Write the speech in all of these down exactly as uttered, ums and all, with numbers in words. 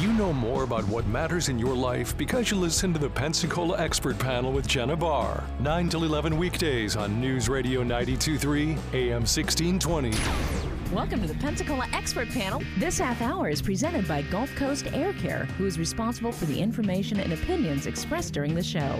You know more about what matters in your life because you listen to the Pensacola Expert Panel with Jenna Barr. nine till eleven weekdays on News Radio ninety-two point three, A M sixteen twenty. Welcome to the Pensacola Expert Panel. This half hour is presented by Gulf Coast Air Care, who is responsible for the information and opinions expressed during the show.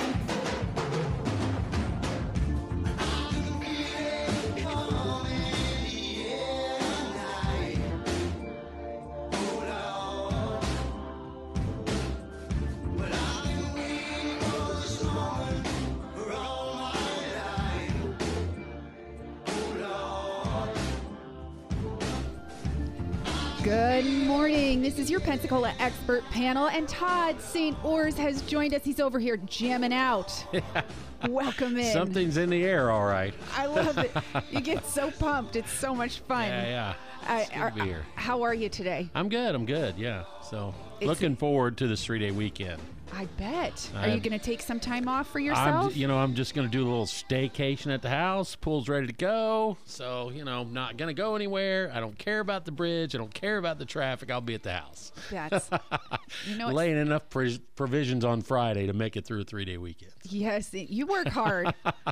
Good morning. This is your Pensacola Expert Panel, and Todd Saint Ors has joined us. He's over here jamming out. Welcome in. Something's in the air, all right. I love it. You get so pumped. It's so much fun. Yeah, yeah. It's I, good are, to be here. How are you today? I'm good. I'm good. Yeah. So It's- looking forward to this three-day weekend. I bet. Are I'm- you going to take some time off for I'm, yourself? you know, I'm just going to do a little staycation at the house. Pool's ready to go. So, you know, I'm not going to go anywhere. I don't care about the bridge. I don't care about the traffic. I'll be at the house. That's, you know, it's- Laying enough pr- provisions on Friday to make it through a three-day weekend. yes, you work hard.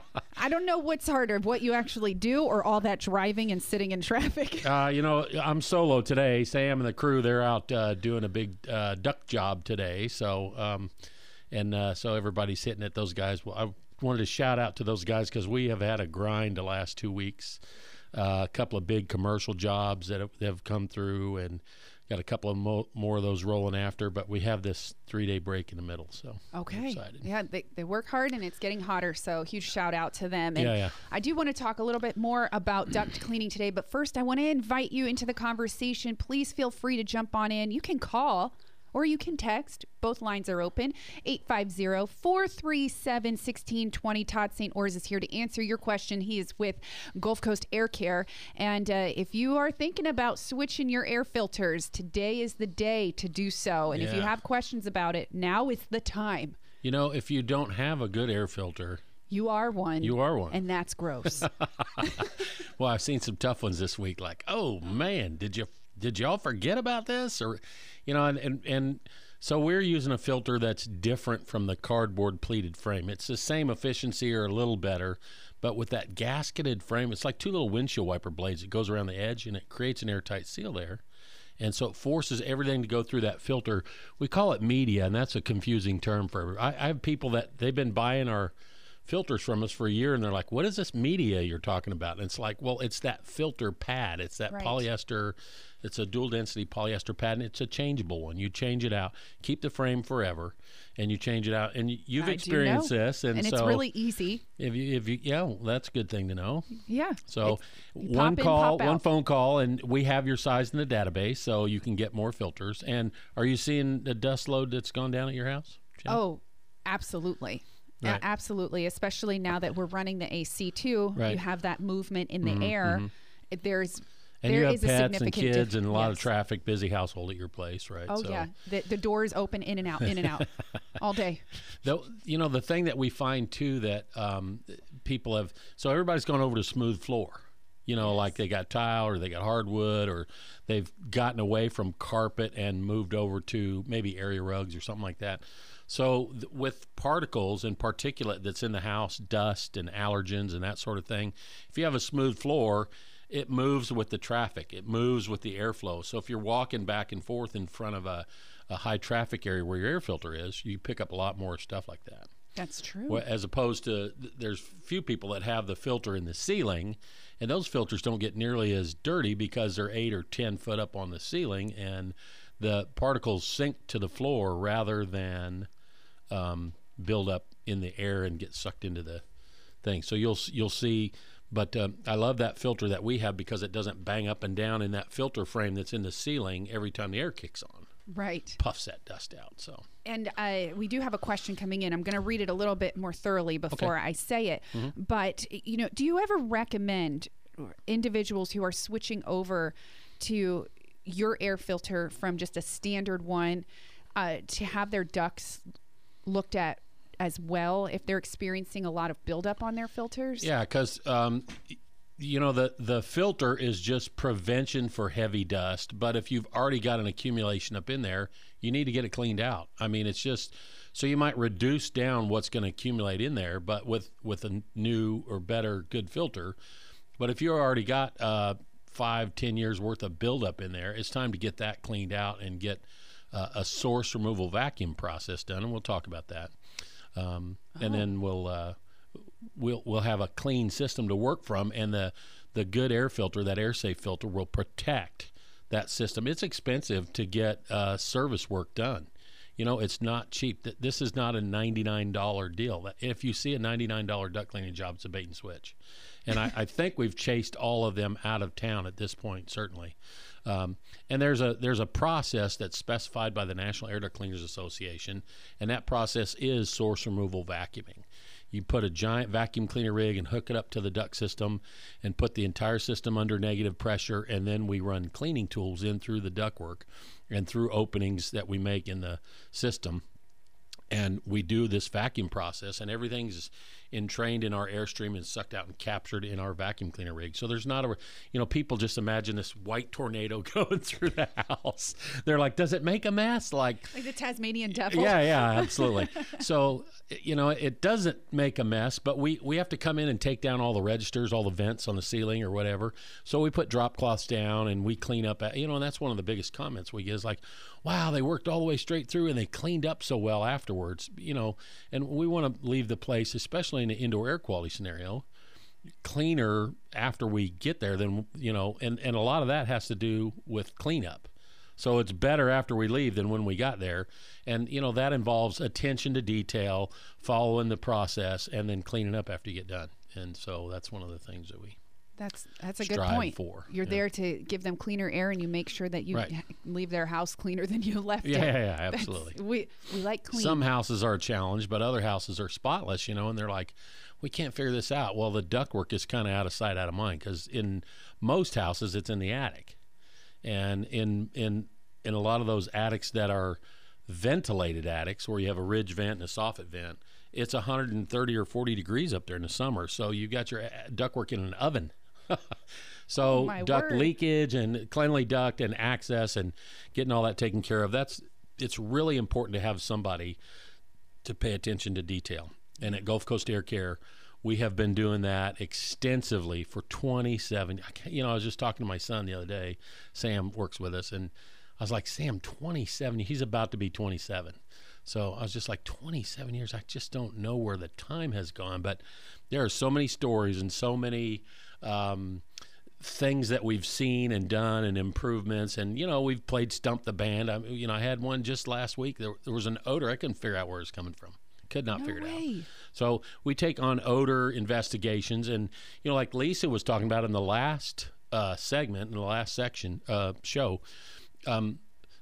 I don't know what's harder, what you actually do or all that driving and sitting in traffic. Uh, you know, I'm solo today. Sam and the crew, they're out uh, doing a big uh, duck job today. So, um, and uh, so everybody's hitting it. Those guys. Well, I wanted to shout out to those guys because we have had a grind the last two weeks. Uh, a couple of big commercial jobs that have, that have come through, and got a couple of mo- more of those rolling after. But we have this three-day break in the middle, so Okay. I'm excited. Yeah, they, they work hard and it's getting hotter, so huge shout out to them. And Yeah, yeah. I do want to talk a little bit more about duct cleaning today, but first I want to invite you into the conversation. Please feel free to jump on in. You can call or you can text. Both lines are open. eight five zero, four three seven, one six two zero. Todd Saint Ors is here to answer your question. He is with Gulf Coast Air Care. And uh, if you are thinking about switching your air filters, today is the day to do so. And if you Yeah. have questions about it, now is the time. You know, if you don't have a good air filter, You are one. You are one. And that's gross. well, I've seen some tough ones this week. Like, oh man, did you did y'all forget about this? Or, you know, and and, and so we're using a filter that's different from the cardboard pleated frame. It's the same efficiency or a little better, but with that gasketed frame, it's like two little windshield wiper blades. It goes around the edge and it creates an airtight seal there. And so it forces everything to go through that filter. We call it media, and that's a confusing term for everybody. I, I have people that they've been buying our filters from us for a year, and they're like, what is this media you're talking about? And it's like, well, it's that filter pad. It's that Right. polyester. It's a dual density polyester pad, and it's a changeable one. You change it out, keep the frame forever, and you change it out. And you- you've I do experienced know. this. And, and so it's really easy. if you, if you, yeah, well, that's a good thing to know. Yeah. So It's- you one pop in, call, pop one out. phone call, and we have your size in the database, so you can get more filters. And are you seeing the dust load that's gone down at your house, Jen? Oh, absolutely. A- Right. absolutely. Especially now that we're running the A C too. Right. You have that movement in the Mhm, air. mhm. It- There's And there you have is a pets and significant kids dif- and a lot of yes. traffic, busy household at your place, right? Oh so, yeah, the the doors open in and out, in and out, all day. Though, you know, the thing that we find too that um, people have, so everybody's gone over to smooth floor. You know, like they got tile or they got hardwood or they've gotten away from carpet and moved over to maybe area rugs or something like that. So th- with particles and particulate that's in the house, dust and allergens and that sort of thing, if you have a smooth floor, it moves with the traffic. It moves with the airflow. So if you're walking back and forth in front of a, a high traffic area where your air filter is, you pick up a lot more stuff like that. That's true. Well, as opposed to th- there's few people that have the filter in the ceiling, and those filters don't get nearly as dirty because they're eight or ten foot up on the ceiling, and the particles sink to the floor rather than um, build up in the air and get sucked into the thing. So you'll you'll see. But um, I love that filter that we have because it doesn't bang up and down in that filter frame that's in the ceiling every time the air kicks on. Right. Puffs that dust out. So And uh, we do have a question coming in. I'm going to read it a little bit more thoroughly before I say it. Mm-hmm. But, you know, do you ever recommend individuals who are switching over to your air filter from just a standard one uh, to have their ducts looked at as well if they're experiencing a lot of buildup on their filters? yeah, because um, you know, the, the filter is just prevention for heavy dust. But if you've already got an accumulation up in there, you need to get it cleaned out. I mean, it's just, so you might reduce down what's going to accumulate in there, but with, with a new or better good filter. But if you already got uh, five, ten years worth of buildup in there, it's time to get that cleaned out and get uh, a source removal vacuum process done, and we'll talk about that. Um, oh. And then we'll uh, we'll we'll have a clean system to work from, and the the good air filter, that AirSafe filter, will protect that system. It's expensive to get uh, service work done. You know, it's not cheap. This is not a ninety-nine dollar deal. If you see a ninety-nine dollar duct cleaning job, it's a bait and switch. And I, I think we've chased all of them out of town at this point, certainly. Um, and there's a there's a process that's specified by the National Air Duct Cleaners Association, and that process is source removal vacuuming. You put a giant vacuum cleaner rig and hook it up to the duct system and put the entire system under negative pressure, and then we run cleaning tools in through the ductwork and through openings that we make in the system. And we do this vacuum process, and everything's entrained in our airstream and sucked out and captured in our vacuum cleaner rig. So there's not a, you know, people just imagine this white tornado going through the house. They're like, does it make a mess? Like, like the Tasmanian devil? Yeah, yeah, absolutely. So, you know, it doesn't make a mess, but we, we have to come in and take down all the registers, all the vents on the ceiling or whatever. So we put drop cloths down and we clean up, you know, and that's one of the biggest comments we get is like, wow, they worked all the way straight through and they cleaned up so well afterwards, you know, and we want to leave the place, especially in an indoor air quality scenario, cleaner after we get there than, you know, and, and a lot of that has to do with cleanup. So it's better after we leave than when we got there. And, you know, that involves attention to detail, following the process, and then cleaning up after you get done. And so that's one of the things that we That's that's a good point. For. You're yeah. there to give them cleaner air, and you make sure that you right. leave their house cleaner than you left yeah, it. Yeah, yeah, absolutely. That's, we we like clean. Some houses are a challenge, but other houses are spotless, you know, and they're like, we can't figure this out. Well, the ductwork is kind of out of sight, out of mind, because in most houses it's in the attic, and in in in a lot of those attics that are ventilated attics, where you have a ridge vent and a soffit vent, it's one hundred thirty or forty degrees up there in the summer, so you got your ductwork in an oven. So oh duct word. leakage and cleanly duct and access and getting all that taken care of, that's it's really important to have somebody to pay attention to detail. And at Gulf Coast Air Care, we have been doing that extensively for twenty-seven. You know, I was just talking to my son the other day. Sam works with us, and I was like, Sam, twenty-seven, he's about to be twenty-seven. So I was just like, twenty-seven years, I just don't know where the time has gone. But there are so many stories and so many um, things that we've seen and done and improvements. And, you know, we've played Stump the Band. I, you know, I had one just last week. There, there was an odor. I couldn't figure out where it's coming from. Could not no figure way. it out. So we take on odor investigations. And, you know, like Lisa was talking about in the last uh, segment, in the last section uh, show, um,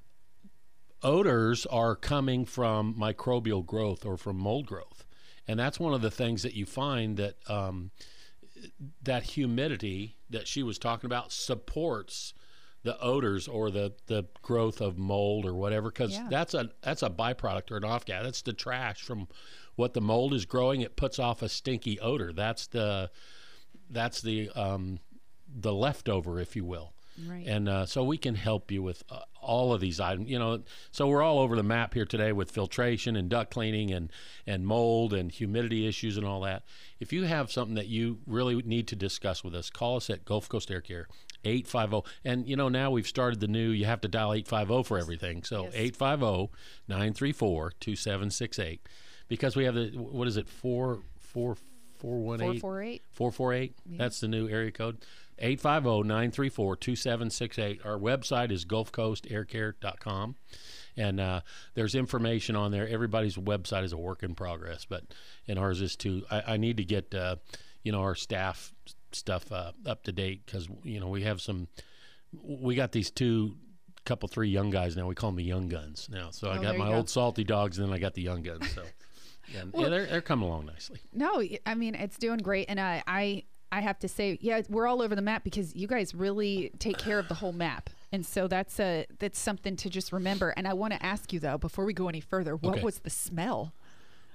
odors are coming from microbial growth or from mold growth. And that's one of the things that you find that um, that humidity that she was talking about supports the odors or the, the growth of mold or whatever, because yeah. that's a that's a byproduct or an off gas. That's the trash from what the mold is growing. It puts off a stinky odor. That's the that's the um, the leftover, if you will. Right. And uh, so we can help you with uh, all of these items. You know, so we're all over the map here today with filtration and duct cleaning and, and mold and humidity issues and all that. If you have something that you really need to discuss with us, call us at Gulf Coast Air Care, eight five zero. And, you know, now we've started the new, you have to dial eight five zero for everything. So yes. eight five zero, nine three four, two seven six eight. Because we have the, what is it, four four four one eight? four four eight. four four eight? Yeah. That's the new area code. eight five zero, nine three four, two seven six eight. Our website is gulf coast air care dot com. And uh, there's information on there. Everybody's website is a work in progress, but and ours is too. I, I need to get, uh, you know, our staff stuff uh, up to date because, you know, we have some, we got these two, couple, three young guys now. We call them the young guns now. So Oh, I got there you my go. old salty dogs, and then I got the young guns. So yeah, Well- yeah, they're, they're coming along nicely. No, I mean, it's doing great. And I, I, I have to say, yeah, we're all over the map because you guys really take care of the whole map. And so that's a that's something to just remember. And I want to ask you, though, before we go any further, what Okay. was the smell?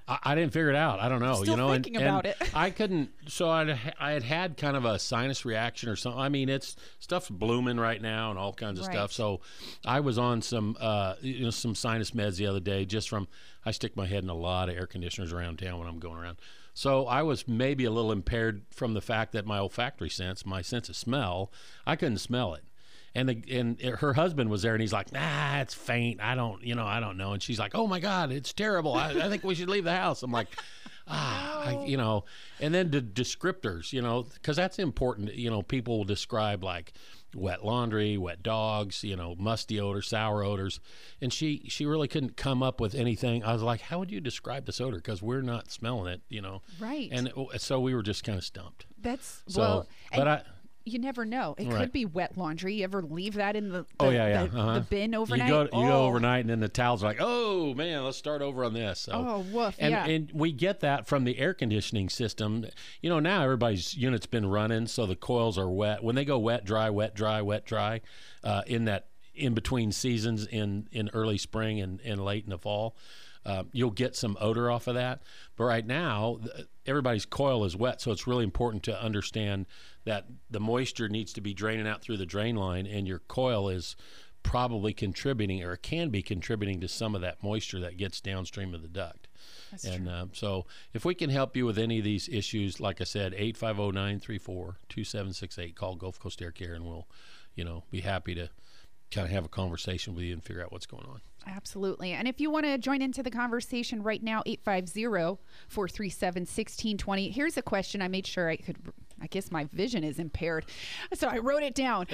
I, I didn't figure it out. I don't know. Still you know, thinking and, about and it. I couldn't. So I I had had kind of a sinus reaction or something. I mean, it's stuff's blooming right now and all kinds of Right. stuff. So I was on some uh you know some sinus meds the other day just from I stick my head in a lot of air conditioners around town when I'm going around. So I was maybe a little impaired from the fact that my olfactory sense, my sense of smell, I couldn't smell it. And the, and her husband was there, and he's like, "Nah, it's faint. I don't, you know, I don't know." And she's like, "Oh my God, it's terrible. I, I think we should leave the house." I'm like, ah, I, you know. And then the descriptors, you know, because that's important. You know, people will describe like wet laundry, wet dogs, you know, musty odors, sour odors, and she she really couldn't come up with anything. I was like, "How would you describe this odor? Because we're not smelling it, you know." Right. And it, so we were just kind of stumped. That's So, well. but and I. you never know. It Right. could be wet laundry. You ever leave that in the, the Oh yeah, yeah. the, uh-huh. the bin overnight? You go, you oh. go overnight, and then the towels are like, "Oh man, let's start over on this." So, Oh, woof, and, yeah. and we get that from the air conditioning system. You know, now everybody's unit's been running, so the coils are wet. When they go wet, dry, wet, dry, wet, dry, uh, in that in between seasons in in early spring and, and late in the fall, uh, you'll get some odor off of that. But right now, th- everybody's coil is wet, so it's really important to understand that the moisture needs to be draining out through the drain line, and your coil is probably contributing or can be contributing to some of that moisture that gets downstream of the duct. That's and true. uh, so if we can help you with any of these issues, like I said, eight five zero, nine three four, two seven six eight, call Gulf Coast Air Care, and we'll, you know, be happy to kind of have a conversation with you and figure out what's going on. Absolutely. And if you want to join into the conversation right now, eight five zero, four three seven, one six two zero. Here's a question I made sure I could, I guess my vision is impaired, so I wrote it down.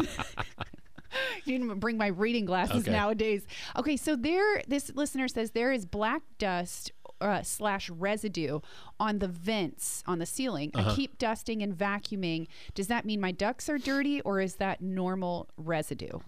You didn't bring my reading glasses Okay. nowadays. Okay, so there, this listener says there is black dust uh, slash residue on the vents on the ceiling. Uh-huh. I keep dusting and vacuuming. Does that mean my ducts are dirty, or is that normal residue?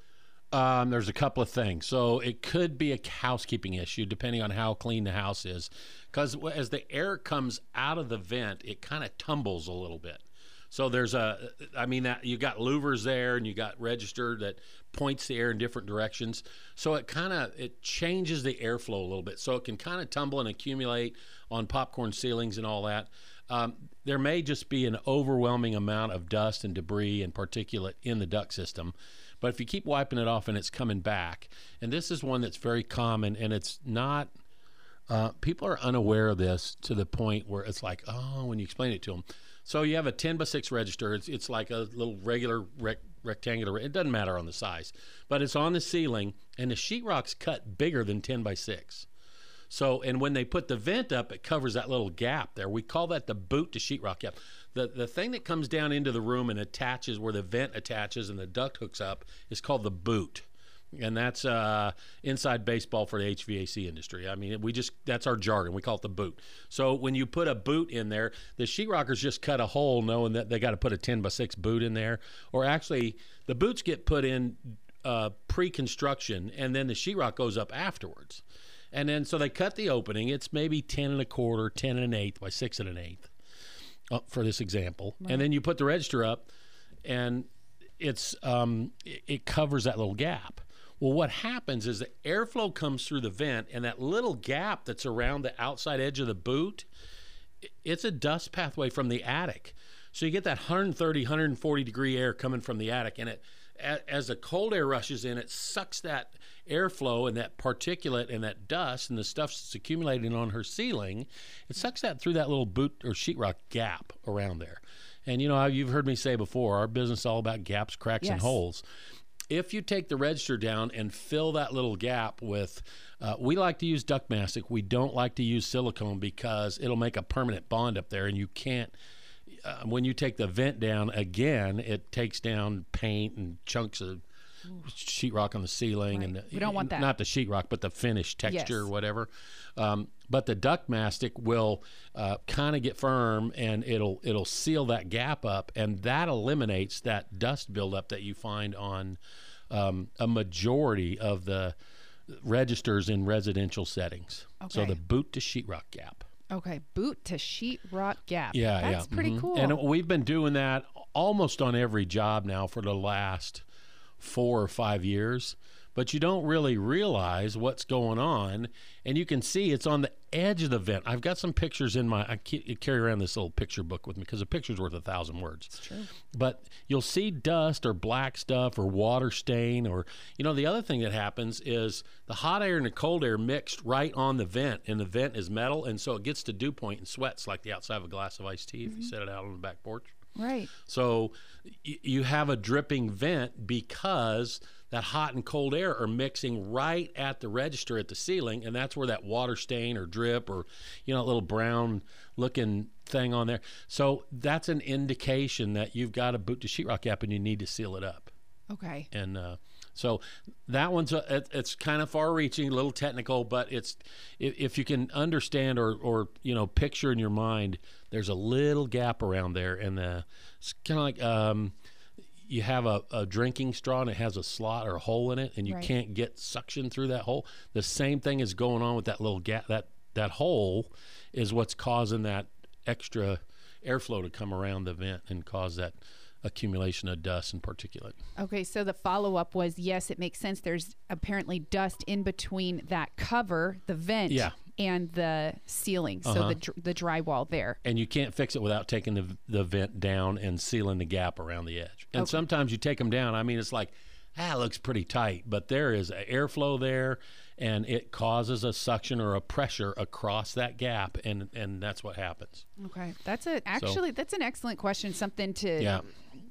Um, there's a couple of things. So it could be a housekeeping issue depending on how clean the house is. Because as the air comes out of the vent, it kind of tumbles a little bit. So there's a, I mean, that you got louvers there and you got register that points the air in different directions. So it kind of, it changes the airflow a little bit. So it can kind of tumble and accumulate on popcorn ceilings and all that. Um, there may just be an overwhelming amount of dust and debris and particulate in the duct system. But if you keep wiping it off and it's coming back, and this is one that's very common, and it's not, uh, people are unaware of this to the point where it's like, oh, when you explain it to them. So you have a ten by six register. It's, it's like a little regular rec- rectangular. It doesn't matter on the size, but it's on the ceiling, and the sheetrock's cut bigger than ten by six. So, and when they put the vent up, it covers that little gap there. We call that the boot to sheetrock gap. The the thing that comes down into the room and attaches where the vent attaches and the duct hooks up is called the boot. And that's uh, inside baseball for the H V A C industry. I mean, we just, that's our jargon. We call it the boot. So when you put a boot in there, the sheetrockers just cut a hole knowing that they got to put a ten by six boot in there. Or actually, the boots get put in uh, pre-construction, and then the sheetrock goes up afterwards. And then, so they cut the opening. It's maybe ten and a quarter, ten and an eighth by six and an eighth uh, for this example. Right. And then you put the register up, and it's um, it, it covers that little gap. Well, what happens is the airflow comes through the vent, and that little gap that's around the outside edge of the boot, it's a dust pathway from the attic. So you get that one thirty, one forty degree air coming from the attic, and it, as the cold air rushes in, it sucks that airflow and that particulate and that dust and the stuff that's accumulating on her ceiling. It sucks that through that little boot or sheetrock gap around there. And you know, you've heard me say before, our business is all about gaps, cracks, Yes. and holes. If you take the register down and fill that little gap with, uh, we like to use duct mastic. We don't like to use silicone because it'll make a permanent bond up there, and you can't, uh, when you take the vent down again, it takes down paint and chunks of sheetrock on the ceiling. Right. And the, We don't want that. Not the sheetrock, but the finished texture Yes. or whatever. Um, but the duct mastic will uh, kind of get firm, and it'll it'll seal that gap up, and that eliminates that dust buildup that you find on um, a majority of the registers in residential settings. So Okay. the boot to sheetrock gap. Okay, boot to sheetrock gap. Yeah, That's yeah. pretty mhm. cool. And we've been doing that almost on every job now for the last four or five years. but you don't really realize what's going on. And you can see it's on the edge of the vent. I've got some pictures in my, I carry around this little picture book with me because a picture's worth a thousand words. It's true. But you'll see dust or black stuff or water stain, or, you know, the other thing that happens is the hot air and the cold air mixed right on the vent, and the vent is metal, and so it gets to dew point and sweats like the outside of a glass of iced tea mm-hmm. if you set it out on the back porch. Right. So y- you have a dripping vent because that hot and cold air are mixing right at the register at the ceiling, and that's where that water stain or drip or, you know, a little brown looking thing on there. So that's an indication that you've got a boot to sheetrock gap and you need to seal it up. Okay. And uh, so that one's a, it, it's kind of far-reaching, a little technical, but it's if, if you can understand or or you know picture in your mind, there's a little gap around there, and the, it's kind of like um, you have a, a drinking straw and it has a slot or a hole in it, and you right. can't get suction through that hole. The same thing is going on with that little gap. That that hole is what's causing that extra airflow to come around the vent and cause that accumulation of dust and particulate. Okay, so the follow-up was, yes, it makes sense. There's apparently dust in between that cover, the vent, yeah. and the ceiling, so uh-huh. the dr- the drywall there. And you can't fix it without taking the the vent down and sealing the gap around the edge. And okay. sometimes you take them down. I mean, it's like, ah, it looks pretty tight, but there is airflow there, and it causes a suction or a pressure across that gap, and and that's what happens. Okay, that's a actually so, that's an excellent question. Something to yeah.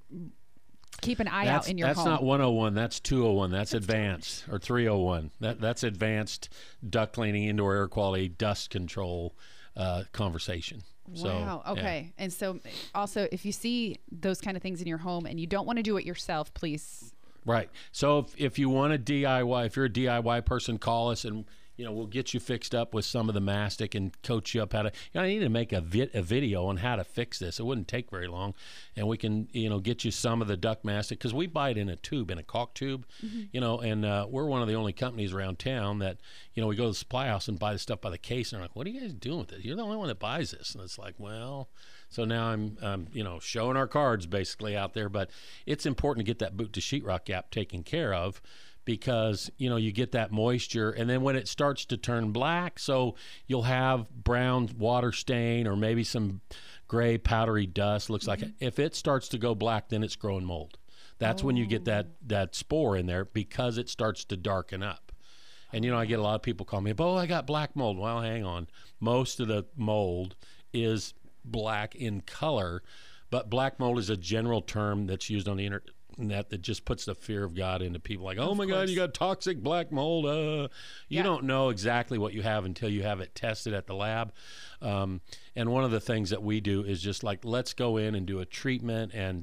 keep an eye that's, out in your that's home. That's not one oh one. That's two oh one. That's, that's advanced or three oh one. That that's advanced duct cleaning, indoor air quality, dust control uh, conversation. Wow. So, okay. Yeah. And so also, if you see those kind of things in your home and you don't want to do it yourself, please. Right. So if, if you want a D I Y, if you're a D I Y person, call us and, you know, we'll get you fixed up with some of the mastic and coach you up how to, you know, I need to make a, vi- a video on how to fix this. It wouldn't take very long. And we can, you know, get you some of the duct mastic because we buy it in a tube, in a caulk tube, mm-hmm. you know, and uh, we're one of the only companies around town that, you know, we go to the supply house and buy the stuff by the case and they're like, what are you guys doing with it? You're the only one that buys this. And it's like, well, so now I'm, um, you know, showing our cards basically out there, but it's important to get that boot to sheetrock gap taken care of because, you know, you get that moisture and then when it starts to turn black, so you'll have brown water stain or maybe some gray powdery dust, looks mm-hmm. like it. If it starts to go black, then it's growing mold. That's oh. when you get that, that spore in there because it starts to darken up. And, you know, I get a lot of people call me, oh, I got black mold. Well, hang on. Most of the mold is black in color, but black mold is a general term that's used on the internet that just puts the fear of God into people like, oh, of my course. God, you got toxic black mold. Uh. You yeah. don't know exactly what you have until you have it tested at the lab. Um, and one of the things that we do is just like, let's go in and do a treatment and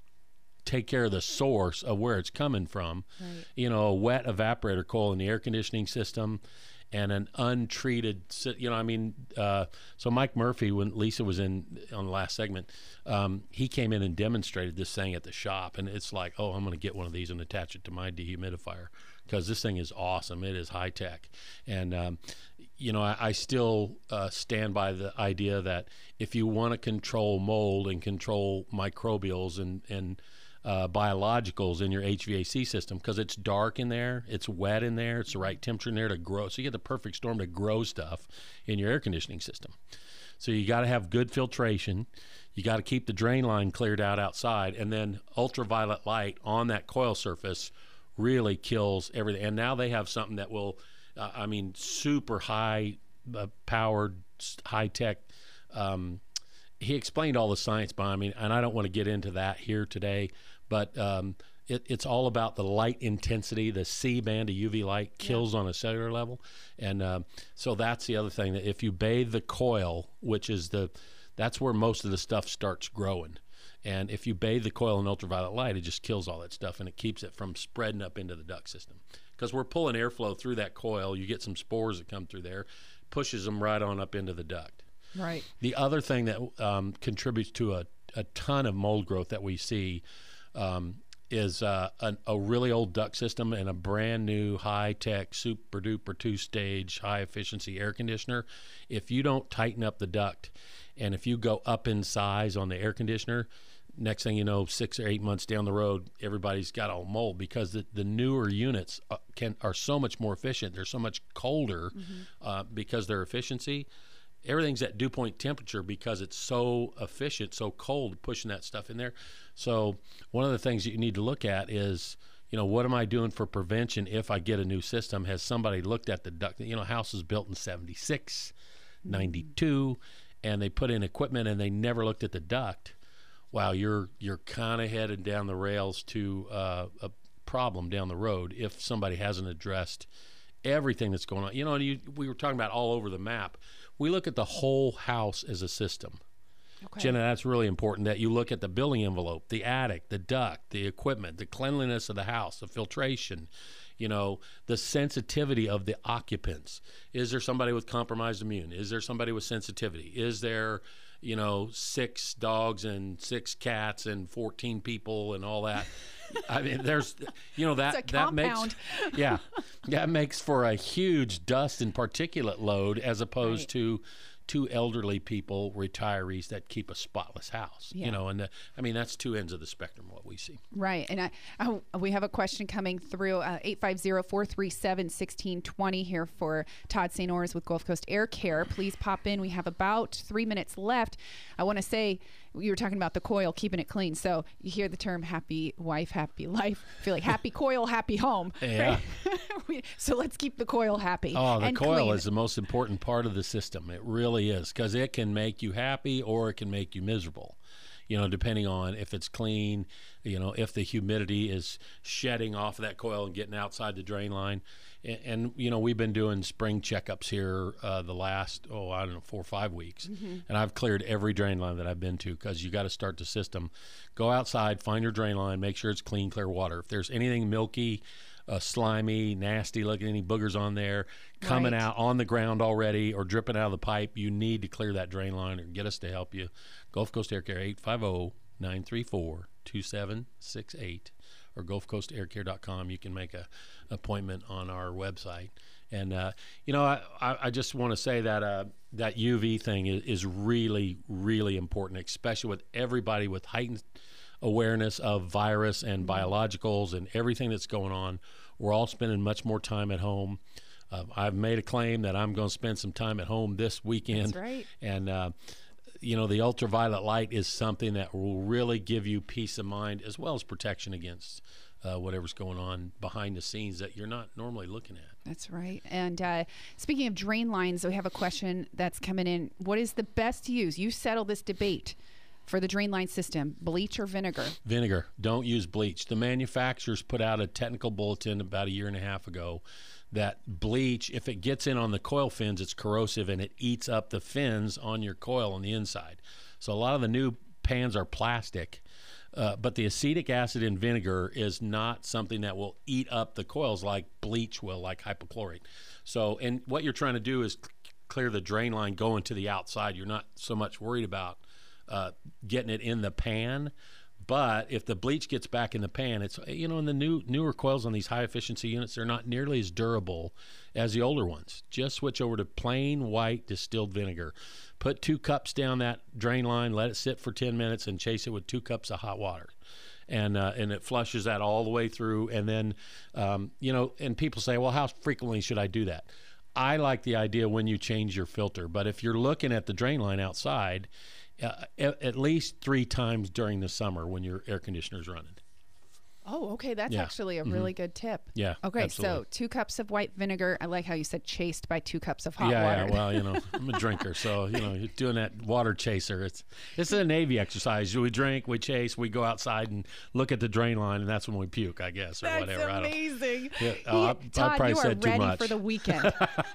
take care of the source of where it's coming from. Right. You know, a wet evaporator coil in the air conditioning system and an untreated, you know, I mean, uh, so Mike Murphy, when Lisa was in on the last segment, um, he came in and demonstrated this thing at the shop. And it's like, oh, I'm going to get one of these and attach it to my dehumidifier because this thing is awesome. It is high tech. And, um, you know, I, I still uh, stand by the idea that if you want to control mold and control microbials and, and Uh, biologicals in your H V A C system, because it's dark in there, it's wet in there, it's the right temperature in there to grow. So you get the perfect storm to grow stuff in your air conditioning system. So you got to have good filtration. You got to keep the drain line cleared out outside, and then ultraviolet light on that coil surface really kills everything. And now they have something that will, uh, I mean, super high uh, powered, high tech. Um, he explained all the science behind me, and I don't want to get into that here today. But um, it, it's all about the light intensity. The C band of U V light kills yeah. on a cellular level. And um, so that's the other thing, that if you bathe the coil, which is the, that's where most of the stuff starts growing. And if you bathe the coil in ultraviolet light, it just kills all that stuff, and it keeps it from spreading up into the duct system. Because we're pulling airflow through that coil. You get some spores that come through there, pushes them right on up into the duct. Right. The other thing that um, contributes to a, a ton of mold growth that we see Um, is uh, an, a really old duct system and a brand new high-tech, super-duper two-stage, high-efficiency air conditioner. If you don't tighten up the duct and if you go up in size on the air conditioner, next thing you know, six or eight months down the road, everybody's got all mold because the, the newer units uh, can are so much more efficient. They're so much colder mm-hmm. uh, because their efficiency. Everything's at dew point temperature because it's so efficient, so cold, pushing that stuff in there. So one of the things that you need to look at is, you know, what am I doing for prevention if I get a new system? Has somebody looked at the duct? You know, house was built in seventy-six, ninety-two, and they put in equipment and they never looked at the duct. Wow, you're you're kind of headed down the rails to uh, a problem down the road if somebody hasn't addressed everything that's going on. You know, and you, we were talking about all over the map. We look at the whole house as a system. Okay. Jenna, that's really important that you look at the building envelope, the attic, the duct, the equipment, the cleanliness of the house, the filtration, you know, the sensitivity of the occupants. Is there somebody with compromised immune? Is there somebody with sensitivity? Is there, you know, six dogs and six cats and fourteen people and all that? I mean, there's, you know, that that makes, yeah, that makes for a huge dust and particulate load as opposed right. to two elderly people, retirees that keep a spotless house. Yeah. You know, and the, I mean, that's two ends of the spectrum, what we see. Right. And I, I, we have a question coming through uh, eight five zero, four three seven, one six two zero here for Todd Saint Ors with Gulf Coast Air Care. Please pop in. We have about three minutes left. I want to say, you were talking about the coil, keeping it clean. So you hear the term happy wife, happy life. I feel like happy coil, happy home. Yeah. Right? So let's keep the coil happy. Oh, the and coil clean. is the most important part of the system. It really is, because it can make you happy or it can make you miserable. You know, depending on if it's clean, you know, if the humidity is shedding off of that coil and getting outside the drain line. And, and you know, we've been doing spring checkups here uh, the last, oh, I don't know, four or five weeks. Mm-hmm. And I've cleared every drain line that I've been to because you got to start the system. Go outside, find your drain line, make sure it's clean, clear water. If there's anything milky, uh, slimy, nasty looking, any boogers on there, coming right. out on the ground already or dripping out of the pipe, you need to clear that drain line or get us to help you. Gulf Coast Air Care, eight five zero, nine three four, two seven six eight or gulf coast air care dot com. You can make a appointment on our website. And, uh, you know, I, I just want to say that uh, that U V thing is, is really, really important, especially with everybody with heightened awareness of virus and biologicals and everything that's going on. We're all spending much more time at home. Uh, I've made a claim that I'm going to spend some time at home this weekend. That's right. And, uh, you know, the ultraviolet light is something that will really give you peace of mind as well as protection against uh, whatever's going on behind the scenes that you're not normally looking at. That's right. And uh, speaking of drain lines, we have a question that's coming in. What is the best to use? You settle this debate for the drain line system, bleach or vinegar? Vinegar. Don't use bleach. The manufacturers put out a technical bulletin about a year and a half ago that bleach, if it gets in on the coil fins, it's corrosive and it eats up the fins on your coil on the inside. So a lot of the new pans are plastic, uh, but the acetic acid in vinegar is not something that will eat up the coils like bleach will, like hypochlorite. So, and what you're trying to do is clear the drain line going to the outside. You're not so much worried about uh, getting it in the pan. But if the bleach gets back in the pan, it's, you know, in the new newer coils on these high efficiency units, they're not nearly as durable as the older ones. Just switch over to plain white distilled vinegar. Put two cups down that drain line, let it sit for ten minutes, and chase it with two cups of hot water. And uh, and it flushes that all the way through. And then, um, you know, and people say, well, how frequently should I do that? I like the idea when you change your filter. But if you're looking at the drain line outside, Uh, at, at least three times during the summer when your air conditioner's running. Oh, okay. That's yeah. actually a mm-hmm. really good tip. Yeah. Okay, absolutely. so two cups of white vinegar. I like how you said chased by two cups of hot yeah, water. Yeah, well, you know, I'm a drinker, so, you know, you're doing that water chaser. It's it's a Navy exercise. We drink, we chase, we go outside and look at the drain line, and that's when we puke, I guess, or that's whatever. That's amazing. Yeah, oh, I, Todd, I probably you are said too ready much. for the weekend.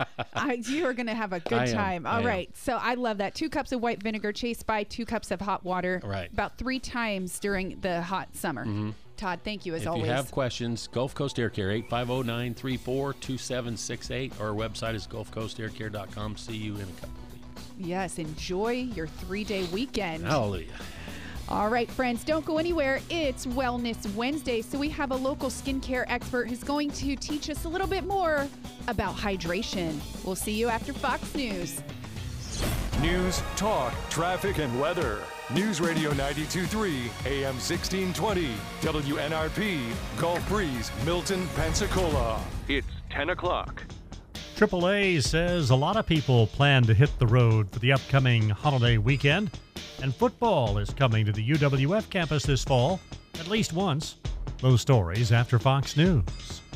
I, you are going to have a good I time. am, All I right. am. So I love that. Two cups of white vinegar chased by two cups of hot water. Right. About three times during the hot summer. Mm-hmm. Todd, thank you as if always. If you have questions, Gulf Coast Air Care, eight five zero, nine three four, two seven six eight. Our website is gulf coast air care dot com. See you in a couple of weeks. Yes, enjoy your three-day weekend. Hallelujah. All right, friends, don't go anywhere. It's Wellness Wednesday, so we have a local skincare expert who's going to teach us a little bit more about hydration. We'll see you after Fox News. News, talk, traffic, and weather. News Radio ninety-two point three, A M sixteen twenty, W N R P, Gulf Breeze, Milton, Pensacola. It's ten o'clock. triple A says a lot of people plan to hit the road for the upcoming holiday weekend, and football is coming to the U W F campus this fall, at least once. Those stories after Fox News.